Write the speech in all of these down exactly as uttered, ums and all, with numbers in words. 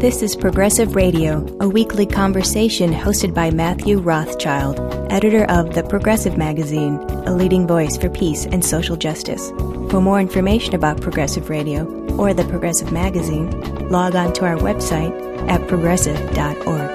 This is Progressive Radio, a weekly conversation hosted by Matthew Rothschild, editor of The Progressive Magazine, a leading voice for peace and social justice. For more information about Progressive Radio or The Progressive Magazine, log on to our website at progressive dot org.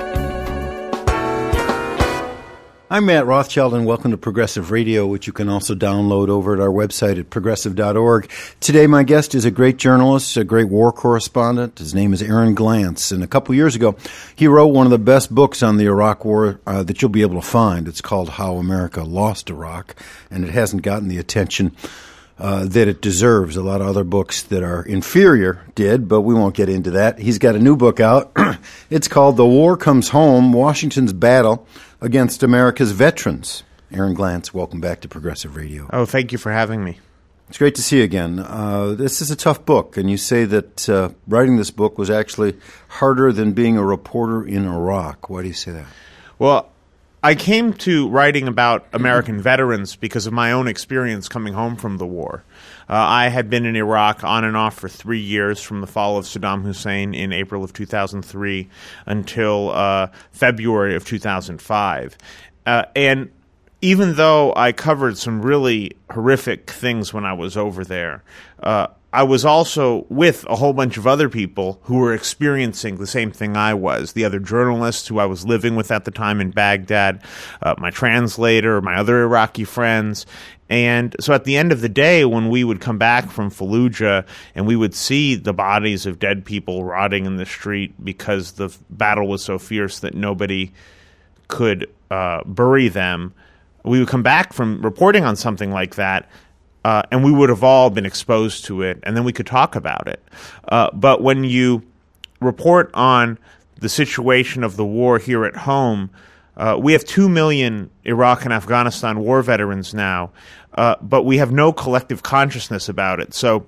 I'm Matt Rothschild, and welcome to Progressive Radio, which you can also download over at our website at progressive dot org. Today, my guest is a great journalist, a great war correspondent. His name is Aaron Glantz, and a couple years ago, he wrote one of the best books on the Iraq War uh, that you'll be able to find. It's called How America Lost Iraq, and it hasn't gotten the attention Uh, that it deserves. A lot of other books that are inferior did, but we won't get into that. He's got a new book out. It's called The War Comes Home, Washington's Battle Against America's Veterans. Aaron Glantz, welcome back to Progressive Radio. Oh, thank you for having me. It's great to see you again. Uh, this is a tough book, and you say that uh, writing this book was actually harder than being a reporter in Iraq. Why do you say that? Well, I came to writing about American veterans because of my own experience coming home from the war. Uh, I had been in Iraq on and off for three years, from the fall of Saddam Hussein in April of two thousand three until uh, February of two thousand five. Uh, and even though I covered some really horrific things when I was over there, uh, I was also with a whole bunch of other people who were experiencing the same thing I was, the other journalists who I was living with at the time in Baghdad, uh, my translator, my other Iraqi friends. And so at the end of the day, when we would come back from Fallujah and we would see the bodies of dead people rotting in the street because the battle was so fierce that nobody could uh, bury them, we would come back from reporting on something like that, Uh, and we would have all been exposed to it, and then we could talk about it. Uh, but when you report on the situation of the war here at home, uh, we have two million Iraq and Afghanistan war veterans now, uh, but we have no collective consciousness about it. So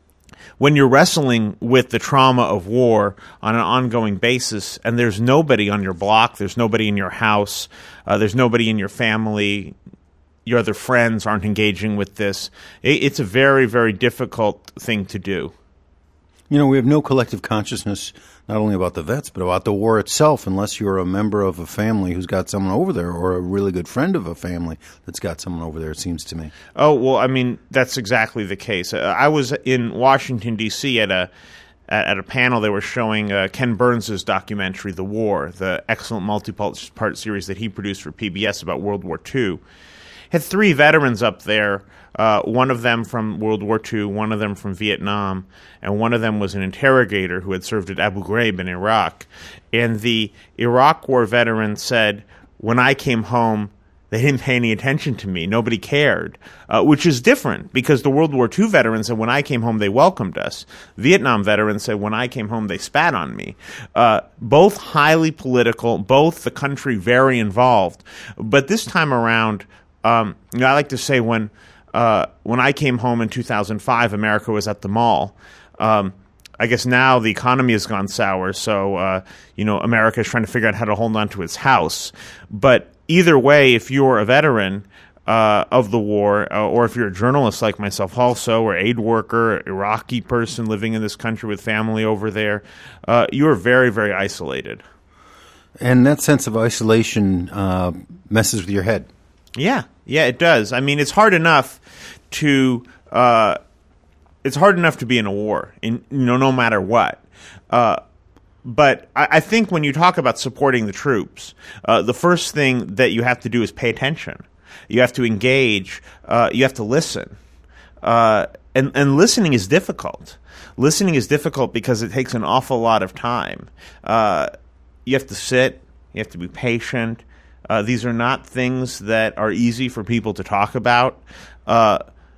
when you're wrestling with the trauma of war on an ongoing basis, and there's nobody on your block, there's nobody in your house, uh, there's nobody in your family, your other friends aren't engaging with this, it's a very, very difficult thing to do. You know, we have no collective consciousness not only about the vets, but about the war itself, unless you're a member of a family who's got someone over there, or a really good friend of a family that's got someone over there, it seems to me. Oh, well, I mean, that's exactly the case. Uh, I was in Washington, D C at a at a panel. They were showing uh, Ken Burns' documentary, The War, the excellent multi-part series that he produced for P B S about World War Two. Had three veterans up there, uh, one of them from World War Two, one of them from Vietnam, and one of them was an interrogator who had served at Abu Ghraib in Iraq. And the Iraq War veteran said, when I came home, they didn't pay any attention to me. Nobody cared, uh, which is different because the World War Two veteran said, when I came home, they welcomed us. Vietnam veteran said, when I came home, they spat on me. Uh, both highly political, both the country very involved. But this time around, Um, you know, I like to say when uh, when I came home in two thousand five, America was at the mall. Um, I guess now the economy has gone sour, so uh, you know America is trying to figure out how to hold on to its house. But either way, if you're a veteran uh, of the war, uh, or if you're a journalist like myself also, or aid worker, Iraqi person living in this country with family over there, uh, you are very, very isolated. And that sense of isolation uh, messes with your head. Yeah, yeah, it does. I mean, it's hard enough to uh, it's hard enough to be in a war, in, you know, no matter what. Uh, but I, I think when you talk about supporting the troops, uh, the first thing that you have to do is pay attention. You have to engage. Uh, you have to listen, uh, and and listening is difficult. Listening is difficult because it takes an awful lot of time. Uh, you have to sit. You have to be patient. Uh, these are not things that are easy for people to talk about, uh,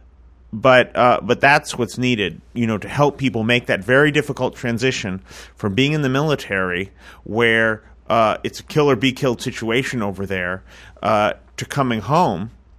but uh, but that's what's needed, you know, to help people make that very difficult transition from being in the military, where uh, it's a kill or be killed situation over there, uh, to coming home,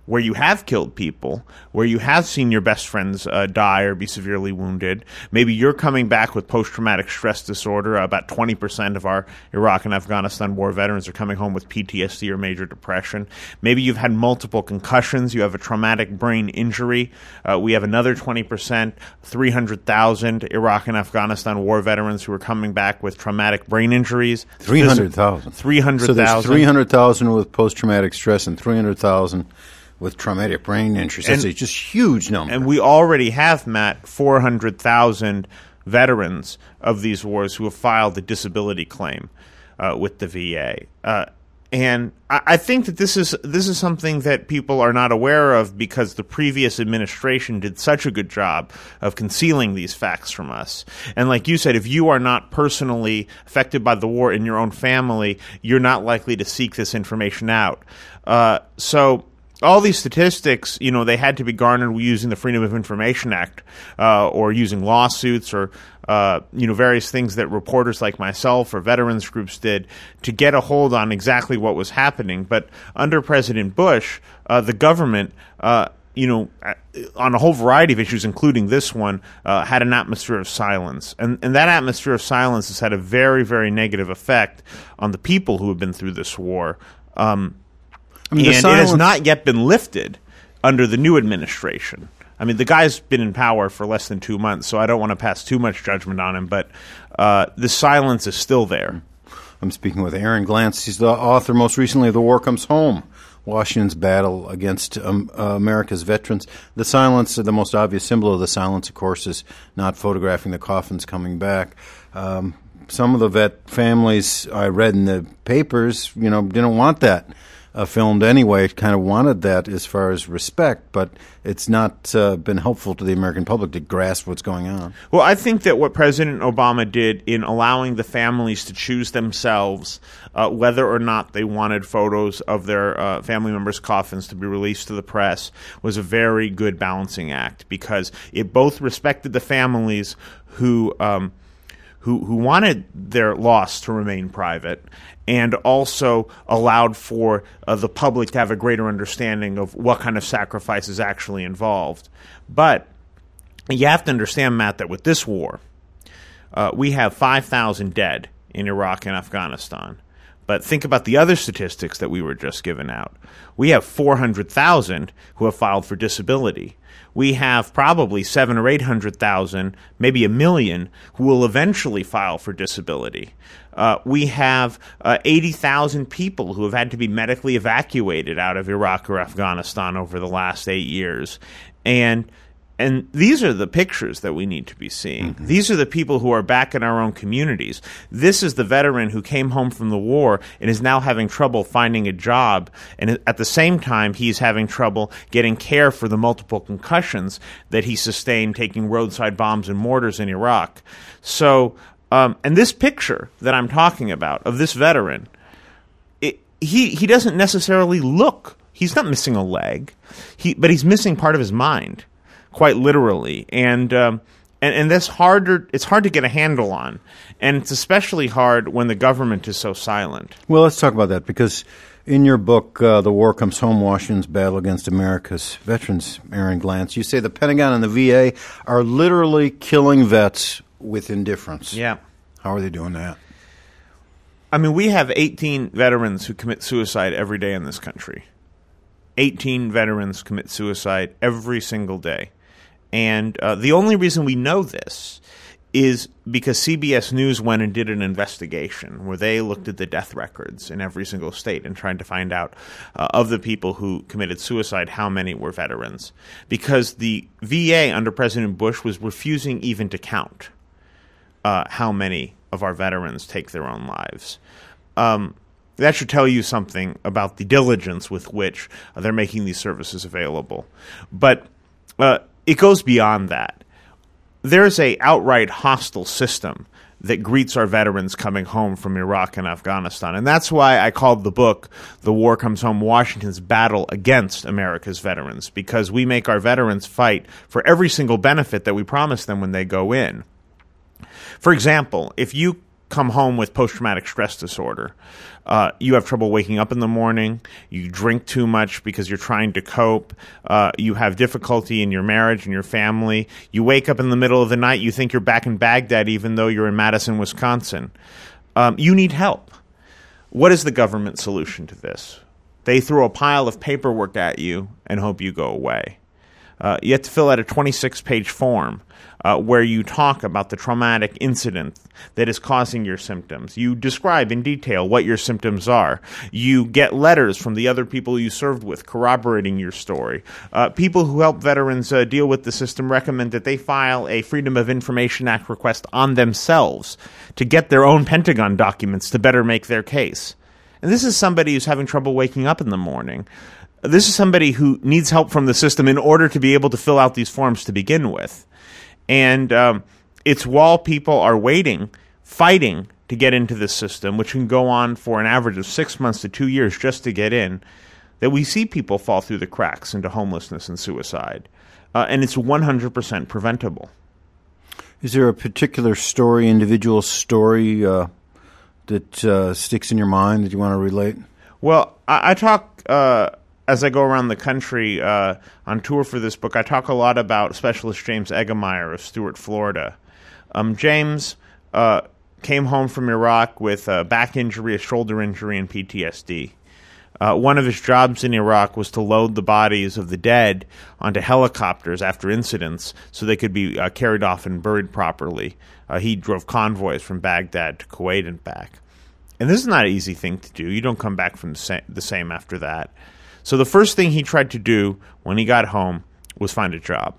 where you have killed people, where you have seen your best friends uh, die or be severely wounded. Maybe you're coming back with post-traumatic stress disorder. About twenty percent of our Iraq and Afghanistan war veterans are coming home with P T S D or major depression. Maybe you've had multiple concussions. You have a traumatic brain injury. Uh, we have another twenty percent, three hundred thousand Iraq and Afghanistan war veterans who are coming back with traumatic brain injuries. three hundred thousand. three hundred thousand. So there's three hundred thousand with post-traumatic stress and three hundred thousand with traumatic brain injuries. That's And- a just huge number. And we already have, Matt, four hundred thousand veterans of these wars who have filed a disability claim uh, with the V A. Uh, and I, I think that this is this is something that people are not aware of because the previous administration did such a good job of concealing these facts from us. And like you said, if you are not personally affected by the war in your own family, you're not likely to seek this information out. Uh, so... All these statistics, you know, they had to be garnered using the Freedom of Information Act uh, or using lawsuits or, uh, you know, various things that reporters like myself or veterans groups did to get a hold on exactly what was happening. But under President Bush, uh, the government, uh, you know, on a whole variety of issues, including this one, uh, had an atmosphere of silence. And, and that atmosphere of silence has had a very, very negative effect on the people who have been through this war. Um I mean, and the it has silence- not yet been lifted under the new administration. I mean, the guy's been in power for less than two months, so I don't want to pass too much judgment on him, but uh, the silence is still there. I'm speaking with Aaron Glantz. He's the author most recently of The War Comes Home, Washington's Battle Against um, uh, America's Veterans. The silence, the most obvious symbol of the silence, of course, is not photographing the coffins coming back. Um, some of the vet families I read in the papers, you know, didn't want that Uh, filmed anyway. It kind of wanted that as far as respect, but it's not uh, been helpful to the American public to grasp what's going on. Well, I think that what President Obama did in allowing the families to choose themselves uh, whether or not they wanted photos of their uh, family members' coffins to be released to the press was a very good balancing act because it both respected the families who um, who, who wanted their loss to remain private and also allowed for uh, the public to have a greater understanding of what kind of sacrifice is actually involved. But you have to understand, Matt, that with this war, uh, we have five thousand dead in Iraq and Afghanistan. But think about the other statistics that we were just given out. We have four hundred thousand who have filed for disability. We have probably seven or eight hundred thousand, maybe a million, who will eventually file for disability. Uh, we have uh, eighty thousand people who have had to be medically evacuated out of Iraq or Afghanistan over the last eight years. And And these are the pictures that we need to be seeing. Mm-hmm. These are the people who are back in our own communities. This is the veteran who came home from the war and is now having trouble finding a job. And at the same time, he's having trouble getting care for the multiple concussions that he sustained taking roadside bombs and mortars in Iraq. So, um, and this picture that I'm talking about of this veteran, it, he, he doesn't necessarily look. He's not missing a leg, he, but he's missing part of his mind. Quite literally, and um, and and that's harder. It's hard to get a handle on, and it's especially hard when the government is so silent. Well, let's talk about that because in your book, uh, "The War Comes Home: Washington's Battle Against America's Veterans," Aaron Glantz, you say the Pentagon and the V A are literally killing vets with indifference. Yeah, how are they doing that? I mean, we have eighteen veterans who commit suicide every day in this country. eighteen veterans commit suicide every single day. And uh, the only reason we know this is because C B S News went and did an investigation where they looked at the death records in every single state and tried to find out uh, of the people who committed suicide, how many were veterans. Because the V A under President Bush was refusing even to count uh, how many of our veterans take their own lives. Um, that should tell you something about the diligence with which uh, they're making these services available. But uh, it goes beyond that. There's a outright hostile system that greets our veterans coming home from Iraq and Afghanistan. And that's why I called the book The War Comes Home: Washington's Battle Against America's Veterans, because we make our veterans fight for every single benefit that we promise them when they go in. For example, if you come home with post-traumatic stress disorder. Uh, you have trouble waking up in the morning. You drink too much because you're trying to cope. Uh, you have difficulty in your marriage and your family. You wake up in the middle of the night. You think you're back in Baghdad even though you're in Madison, Wisconsin. Um, you need help. What is the government solution to this? They throw a pile of paperwork at you and hope you go away. Uh, you have to fill out a twenty-six page form uh, where you talk about the traumatic incident that is causing your symptoms. You describe in detail what your symptoms are. You get letters from the other people you served with corroborating your story. Uh, people who help veterans uh, deal with the system recommend that they file a Freedom of Information Act request on themselves to get their own Pentagon documents to better make their case. And this is somebody who's having trouble waking up in the morning. This is somebody who needs help from the system in order to be able to fill out these forms to begin with. And um, it's while people are waiting, fighting to get into this system, which can go on for an average of six months to two years just to get in, that we see people fall through the cracks into homelessness and suicide. Uh, and it's one hundred percent preventable. Is there a particular story, individual story, uh, that uh, sticks in your mind that you want to relate? Well, I, I talk... Uh, As I go around the country uh, on tour for this book, I talk a lot about Specialist James Eggemeyer of Stuart, Florida. Um, James uh, came home from Iraq with a back injury, a shoulder injury, and P T S D. Uh, one of his jobs in Iraq was to load the bodies of the dead onto helicopters after incidents so they could be uh, carried off and buried properly. Uh, he drove convoys from Baghdad to Kuwait and back. And this is not an easy thing to do. You don't come back from the same, the same after that. So the first thing he tried to do when he got home was find a job,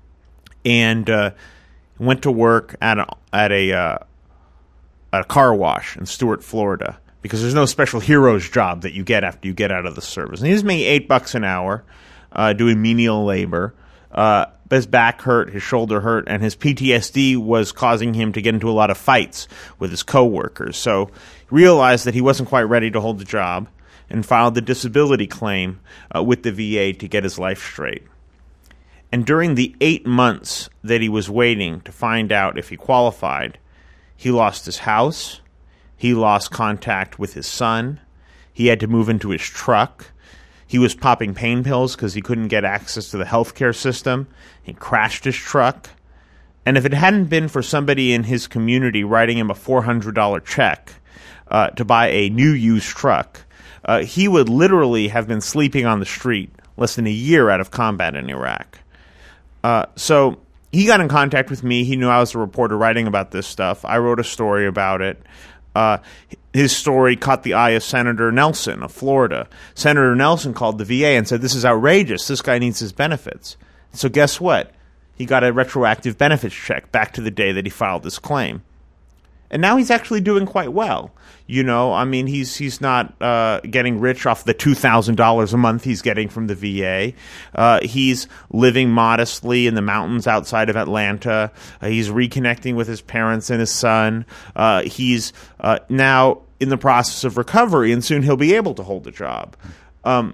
and uh, went to work at a at a, uh, at a car wash in Stuart, Florida, because there's no special hero's job that you get after you get out of the service. And he was making eight bucks an hour, uh, doing menial labor. Uh, but his back hurt, his shoulder hurt, and his P T S D was causing him to get into a lot of fights with his coworkers. So he realized that he wasn't quite ready to hold the job, and filed the disability claim uh, with the V A to get his life straight. And during the eight months that he was waiting to find out if he qualified, he lost his house, he lost contact with his son, he had to move into his truck, he was popping pain pills because he couldn't get access to the healthcare system, he crashed his truck, and if it hadn't been for somebody in his community writing him a four hundred dollars check uh, to buy a new used truck, Uh, he would literally have been sleeping on the street less than a year out of combat in Iraq. Uh, so he got in contact with me. He knew I was a reporter writing about this stuff. I wrote a story about it. Uh, his story caught the eye of Senator Nelson of Florida. Senator Nelson called the V A and said, "This is outrageous. This guy needs his benefits." So guess what? He got a retroactive benefits check back to the day that he filed this claim. And now he's actually doing quite well. You know, I mean, he's he's not uh, getting rich off the two thousand dollars a month he's getting from the V A. Uh, he's living modestly in the mountains outside of Atlanta. Uh, he's reconnecting with his parents and his son. Uh, he's uh, now in the process of recovery, and soon he'll be able to hold a job. Um,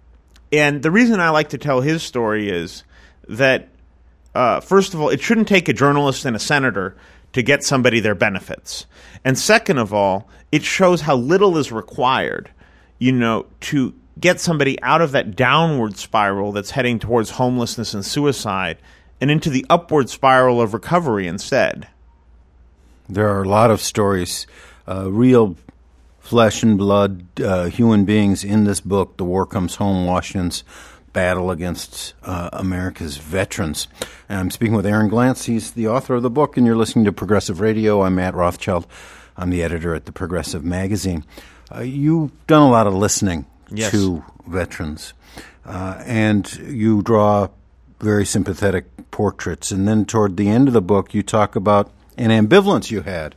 and the reason I like to tell his story is that, uh, first of all, it shouldn't take a journalist and a senator to get somebody their benefits. And second of all, it shows how little is required, you know, to get somebody out of that downward spiral that's heading towards homelessness and suicide and into the upward spiral of recovery instead. There are a lot of stories, uh, real flesh and blood uh, human beings in this book, The War Comes Home, Washington's Battle Against uh, America's Veterans. And I'm speaking with Aaron Glantz. He's the author of the book, and you're listening to Progressive Radio. I'm Matt Rothschild. I'm the editor at the Progressive Magazine. Uh, you've done a lot of listening yes. to veterans, uh, and you draw very sympathetic portraits. And then toward the end of the book, you talk about an ambivalence you had,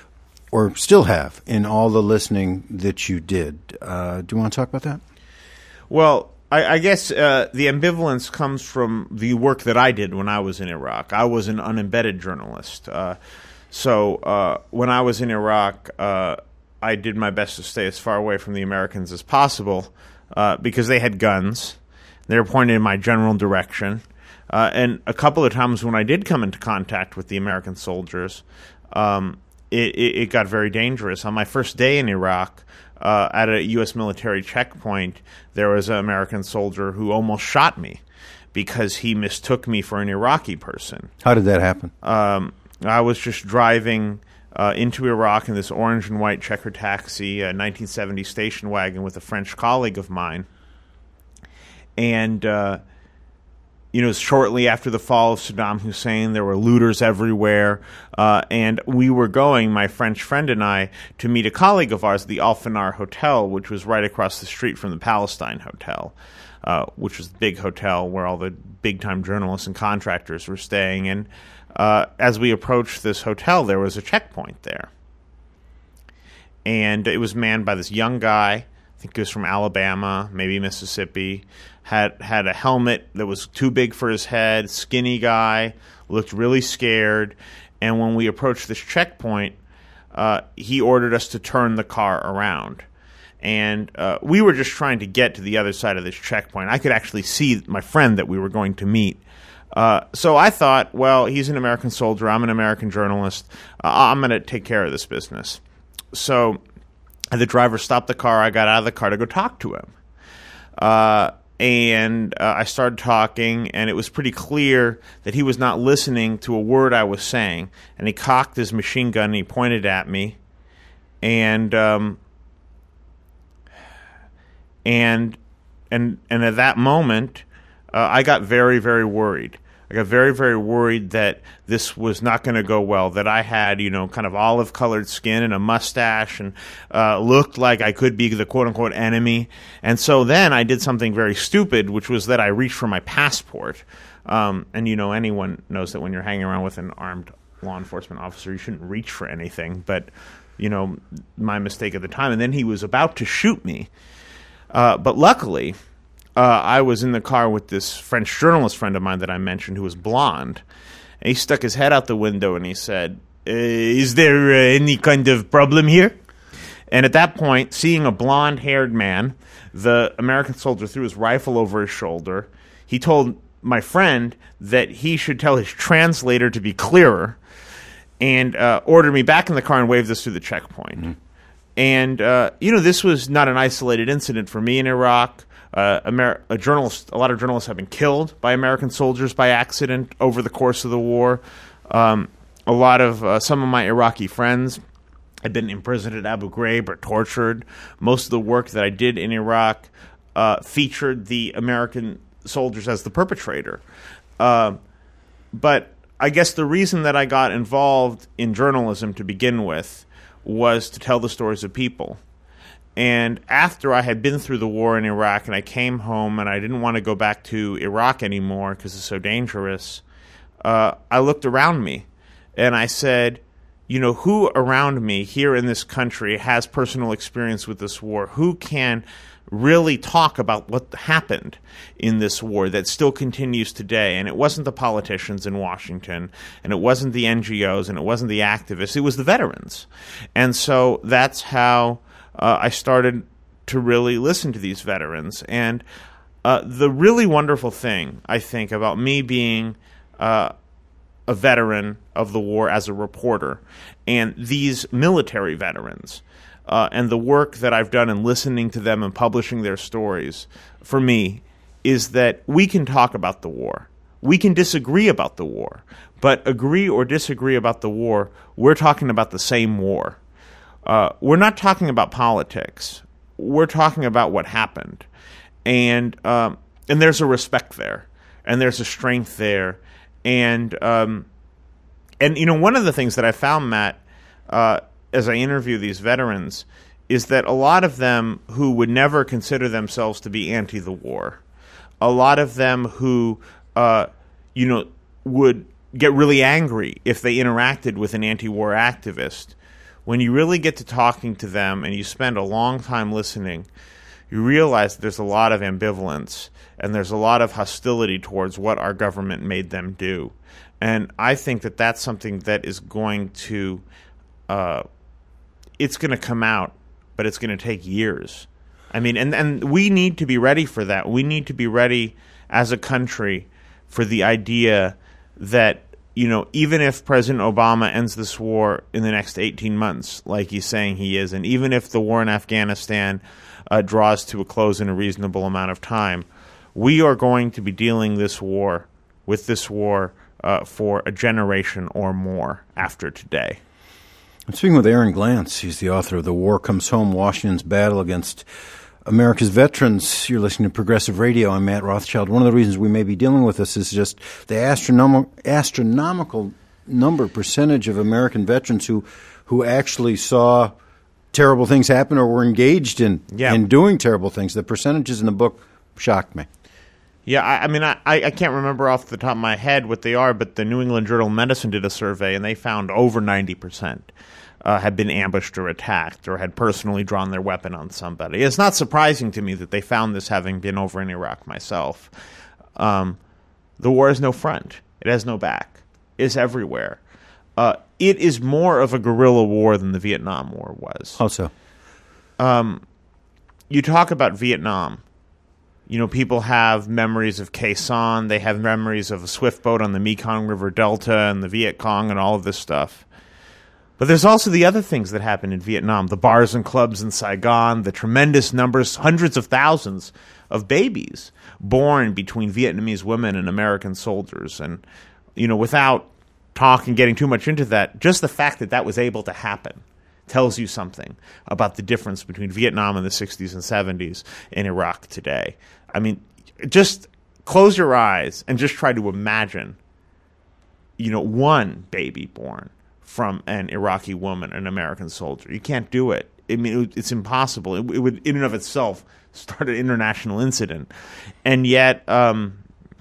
or still have, in all the listening that you did. Uh, do you want to talk about that? Well, I, I guess uh, the ambivalence comes from the work that I did when I was in Iraq. I was an unembedded journalist. Uh, so uh, when I was in Iraq, uh, I did my best to stay as far away from the Americans as possible uh, because they had guns. They were pointed in my general direction. Uh, and a couple of times when I did come into contact with the American soldiers, um, it, it, it got very dangerous. On my first day in Iraq, uh, at a U S military checkpoint, there was an American soldier who almost shot me because he mistook me for an Iraqi person. How did that happen? Um, I was just driving uh, into Iraq in this orange and white checker taxi, a nineteen seventy station wagon with a French colleague of mine. And, uh, you know, shortly after the fall of Saddam Hussein, there were looters everywhere. Uh, and we were going, my French friend and I, to meet a colleague of ours at the Al Fanar Hotel, which was right across the street from the Palestine Hotel, uh, which was the big hotel where all the big-time journalists and contractors were staying. And uh, as we approached this hotel, there was a checkpoint there. And it was manned by this young guy, I think he was from Alabama, maybe Mississippi, had had a helmet that was too big for his head, skinny guy, looked really scared. And when we approached this checkpoint, uh, he ordered us to turn the car around. And uh, we were just trying to get to the other side of this checkpoint. I could actually see my friend that we were going to meet. Uh, so I thought, well, he's an American soldier, I'm an American journalist, uh, I'm going to take care of this business. So the driver stopped the car, I got out of the car to go talk to him. Uh And uh, I started talking, and it was pretty clear that he was not listening to a word I was saying. And he cocked his machine gun, and he pointed at me. And um, and and and at that moment, uh, I got very, very worried. I got very, very worried that this was not going to go well, that I had, you know, kind of olive-colored skin and a mustache and uh, looked like I could be the quote-unquote enemy. And so then I did something very stupid, which was that I reached for my passport. Um, and, you know, anyone knows that when you're hanging around with an armed law enforcement officer, you shouldn't reach for anything. But, you know, my mistake at the time. And then he was about to shoot me. Uh, but luckily... Uh, I was in the car with this French journalist friend of mine that I mentioned who was blonde. And he stuck his head out the window and he said, is there uh, any kind of problem here? And at that point, seeing a blonde-haired man, the American soldier threw his rifle over his shoulder. He told my friend that he should tell his translator to be clearer and uh, ordered me back in the car and waved us through the checkpoint. Mm-hmm. And, uh, you know, this was not an isolated incident for me in Iraq. Uh, Amer- a journalist, a lot of journalists have been killed by American soldiers by accident over the course of the war. Um, a lot of uh, some of my Iraqi friends had been imprisoned at Abu Ghraib or tortured. Most of the work that I did in Iraq uh, featured the American soldiers as the perpetrator. Uh, but I guess the reason that I got involved in journalism to begin with was to tell the stories of people. And after I had been through the war in Iraq and I came home and I didn't want to go back to Iraq anymore because it's so dangerous, uh, I looked around me and I said, you know, who around me here in this country has personal experience with this war? Who can really talk about what happened in this war that still continues today? And it wasn't the politicians in Washington, and it wasn't the N G Os, and it wasn't the activists. It was the veterans. And so that's how... Uh, I started to really listen to these veterans. And uh, the really wonderful thing, I think, about me being uh, a veteran of the war as a reporter and these military veterans uh, and the work that I've done in listening to them and publishing their stories, for me, is that we can talk about the war. We can disagree about the war. But agree or disagree about the war, we're talking about the same war. Uh, we're not talking about politics. We're talking about what happened. And um, and there's a respect there. And there's a strength there. And, um, and you know, one of the things that I found, Matt, uh, as I interview these veterans, is that a lot of them who would never consider themselves to be anti the war, a lot of them who, uh, you know, would get really angry if they interacted with an anti-war activist, when you really get to talking to them and you spend a long time listening, you realize that there's a lot of ambivalence and there's a lot of hostility towards what our government made them do. And I think that that's something that is going to, uh, it's going to come out, but it's going to take years. I mean, and, and we need to be ready for that. We need to be ready as a country for the idea that you know, even if President Obama ends this war in the next eighteen months, like he's saying he is, and even if the war in Afghanistan uh, draws to a close in a reasonable amount of time, we are going to be dealing this war with this war uh, for a generation or more after today. I'm speaking with Aaron Glantz. He's the author of The War Comes Home, Washington's Battle Against America's Veterans. You're listening to Progressive Radio. I'm Matt Rothschild. One of the reasons we may be dealing with this is just the astronom- astronomical number, percentage of American veterans who, who actually saw terrible things happen or were engaged in, yeah. in doing terrible things. The percentages in the book shocked me. Yeah, I, I mean, I, I can't remember off the top of my head what they are, but the New England Journal of Medicine did a survey, and they found over ninety percent uh, had been ambushed or attacked or had personally drawn their weapon on somebody. It's not surprising to me that they found this, having been over in Iraq myself. Um, the war has no front. It has no back. It's everywhere. Uh, it is more of a guerrilla war than the Vietnam War was. How so? Um, you talk about Vietnam. You know, people have memories of Khe Sanh. They have memories of a swift boat on the Mekong River Delta and the Viet Cong and all of this stuff. But there's also the other things that happened in Vietnam, the bars and clubs in Saigon, the tremendous numbers, hundreds of thousands of babies born between Vietnamese women and American soldiers. And, you know, without talking, getting too much into that, just the fact that that was able to happen tells you something about the difference between Vietnam in the sixties and seventies and Iraq today. I mean, just close your eyes and just try to imagine, you know, one baby born from an Iraqi woman, an American soldier. You can't do it. I mean, it's impossible. It, it would, in and of itself, start an international incident. And yet, um,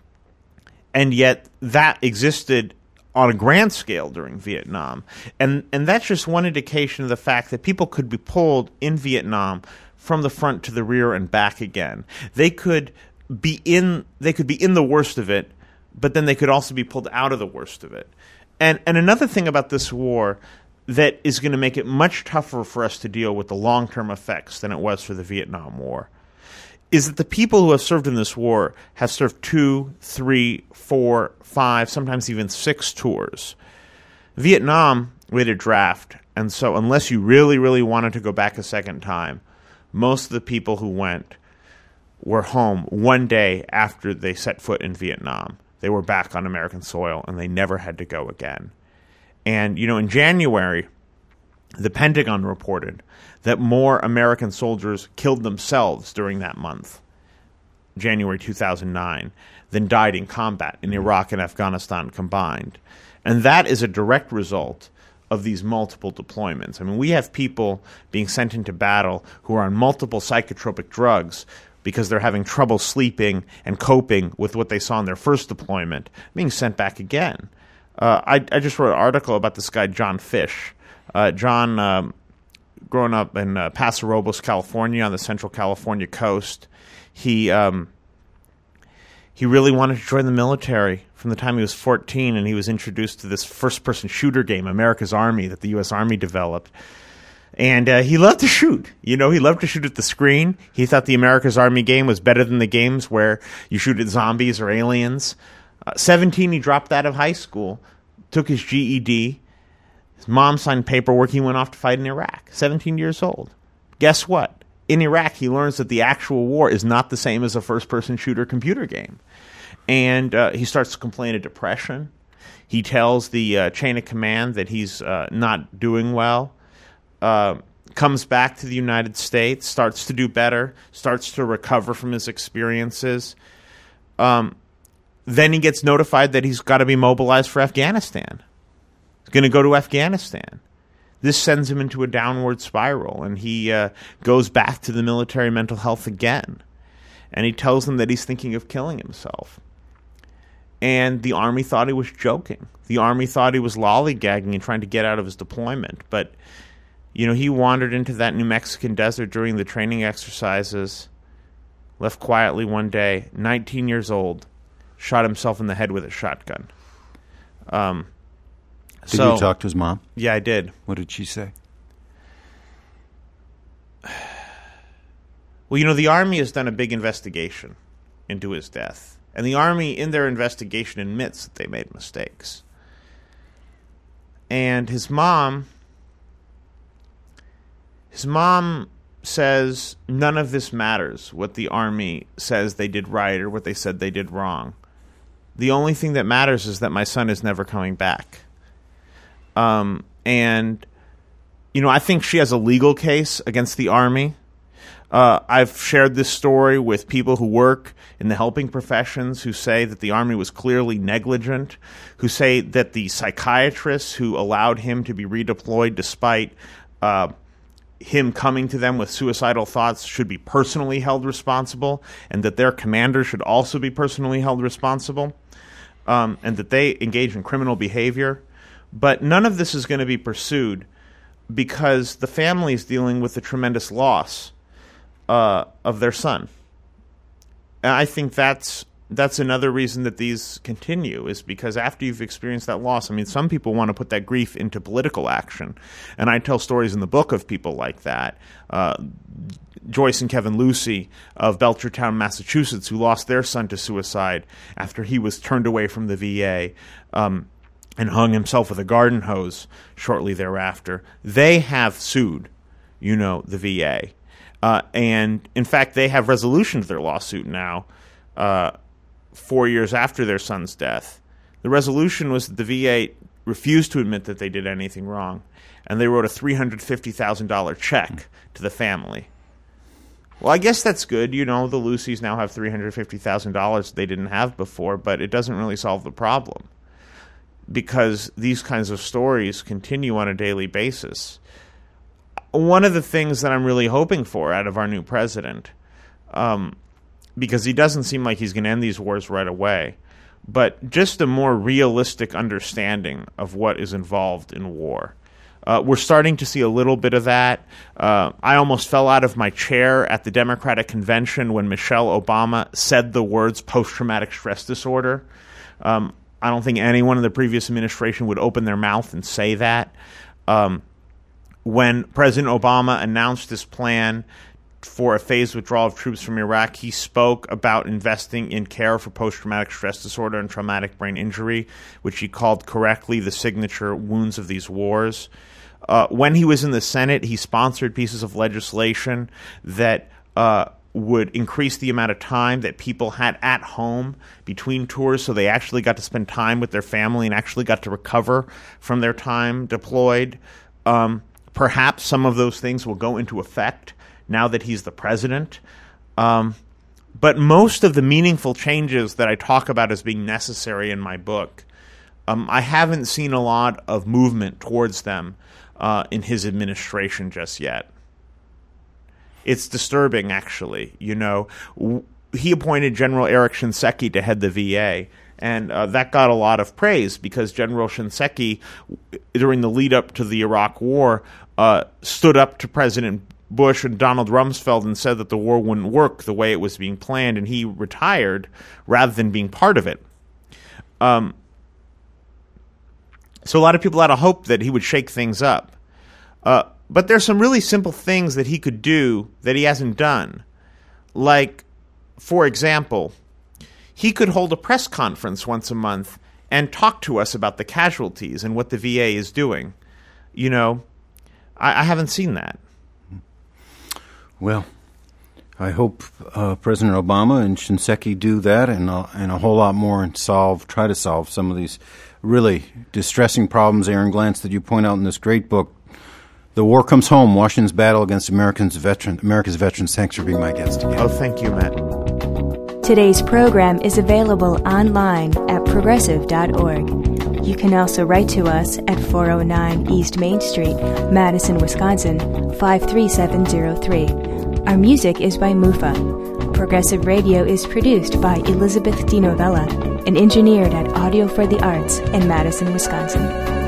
and yet that existed on a grand scale during Vietnam. And and that's just one indication of the fact that people could be pulled in Vietnam from the front to the rear and back again. They could be in they could be in the worst of it, but then they could also be pulled out of the worst of it. And and another thing about this war that is going to make it much tougher for us to deal with the long-term effects than it was for the Vietnam War is that the people who have served in this war have served two, three, four, five, sometimes even six tours. Vietnam, we had a draft, and so unless you really, really wanted to go back a second time, most of the people who went were home one day after they set foot in Vietnam. They were back on American soil, and they never had to go again. And, you know, in January, the Pentagon reported that more American soldiers killed themselves during that month, January two thousand nine, than died in combat in Iraq and Afghanistan combined. And that is a direct result of these multiple deployments. I mean, we have people being sent into battle who are on multiple psychotropic drugs because they're having trouble sleeping and coping with what they saw in their first deployment, being sent back again. Uh, I, I just wrote an article about this guy, John Fish. Uh, John, um, growing up in uh, Paso Robles, California, on the Central California coast, he um, he really wanted to join the military from the time he was fourteen, and he was introduced to this first-person shooter game, America's Army, that the U S Army developed. And uh, he loved to shoot. You know, he loved to shoot at the screen. He thought the America's Army game was better than the games where you shoot at zombies or aliens. Uh, seventeen, he dropped out of high school, took his G E D. His mom signed paperwork. He went off to fight in Iraq, seventeen years old. Guess what? In Iraq, he learns that the actual war is not the same as a first-person shooter computer game. And uh, he starts to complain of depression. He tells the uh, chain of command that he's uh, not doing well. Uh, comes back to the United States, starts to do better, starts to recover from his experiences. Um, then he gets notified that he's got to be mobilized for Afghanistan. He's going to go to Afghanistan. This sends him into a downward spiral, and he uh, goes back to the military mental health again. And he tells them that he's thinking of killing himself. And the Army thought he was joking. The Army thought he was lollygagging and trying to get out of his deployment. But, you know, he wandered into that New Mexican desert during the training exercises, left quietly one day, nineteen years old, shot himself in the head with a shotgun. Um, did so, you talk to his mom? Yeah, I did. What did she say? Well, you know, the Army has done a big investigation into his death. And the Army, in their investigation, admits that they made mistakes. and his mom, his mom says none of this matters, what the Army says they did right or what they said they did wrong. The only thing that matters is that my son is never coming back. Um, and, you know, I think she has a legal case against the Army. Uh, I've shared this story with people who work in the helping professions who say that the Army was clearly negligent, who say that the psychiatrists who allowed him to be redeployed despite uh, him coming to them with suicidal thoughts should be personally held responsible, and that their commander should also be personally held responsible, um, and that they engage in criminal behavior. But none of this is going to be pursued because the family is dealing with the tremendous loss Uh, of their son. And I think that's that's another reason that these continue, is because after you've experienced that loss, I mean, some people want to put that grief into political action. And I tell stories in the book of people like that. Uh, Joyce and Kevin Lucy of Belchertown, Massachusetts, who lost their son to suicide after he was turned away from the V A um, and hung himself with a garden hose shortly thereafter. They have sued, you know, the V A. Uh, and, in fact, they have resolution to their lawsuit now, uh, four years after their son's death. The resolution was that the V A refused to admit that they did anything wrong, and they wrote a three hundred fifty thousand dollars check to the family. Well, I guess that's good. You know, the Lucys now have three hundred fifty thousand dollars they didn't have before, but it doesn't really solve the problem because these kinds of stories continue on a daily basis. One of the things that I'm really hoping for out of our new president, um, because he doesn't seem like he's going to end these wars right away, but just a more realistic understanding of what is involved in war. Uh, we're starting to see a little bit of that. Uh, I almost fell out of my chair at the Democratic convention when Michelle Obama said the words post-traumatic stress disorder. Um, I don't think anyone in the previous administration would open their mouth and say that. Um, When President Obama announced this plan for a phased withdrawal of troops from Iraq, he spoke about investing in care for post-traumatic stress disorder and traumatic brain injury, which he called correctly the signature wounds of these wars. Uh, when he was in the Senate, he sponsored pieces of legislation that uh, would increase the amount of time that people had at home between tours, so they actually got to spend time with their family and actually got to recover from their time deployed. Um, Perhaps some of those things will go into effect now that he's the president. Um, but most of the meaningful changes that I talk about as being necessary in my book, um, I haven't seen a lot of movement towards them uh, in his administration just yet. It's disturbing, actually. You know, w- he appointed General Eric Shinseki to head the V A, and uh, that got a lot of praise because General Shinseki, during the lead-up to the Iraq War, uh, stood up to President Bush and Donald Rumsfeld and said that the war wouldn't work the way it was being planned, and he retired rather than being part of it. Um, so a lot of people had a hope that he would shake things up. Uh, but there's some really simple things that he could do that he hasn't done. Like, for example, he could hold a press conference once a month and talk to us about the casualties and what the V A is doing. You know, I, I haven't seen that. Well, I hope uh, President Obama and Shinseki do that and, uh, and a whole lot more and solve, try to solve some of these really distressing problems, Aaron Glantz, that you point out in this great book, The War Comes Home, Washington's Battle Against Americans veteran, America's Veterans. Thanks for being my guest again. Oh, thank you, Matt. Today's program is available online at progressive dot org. You can also write to us at four oh nine East Main Street, Madison, Wisconsin, five three seven zero three. Our music is by Mufa. Progressive Radio is produced by Elizabeth DiNovella and engineered at Audio for the Arts in Madison, Wisconsin.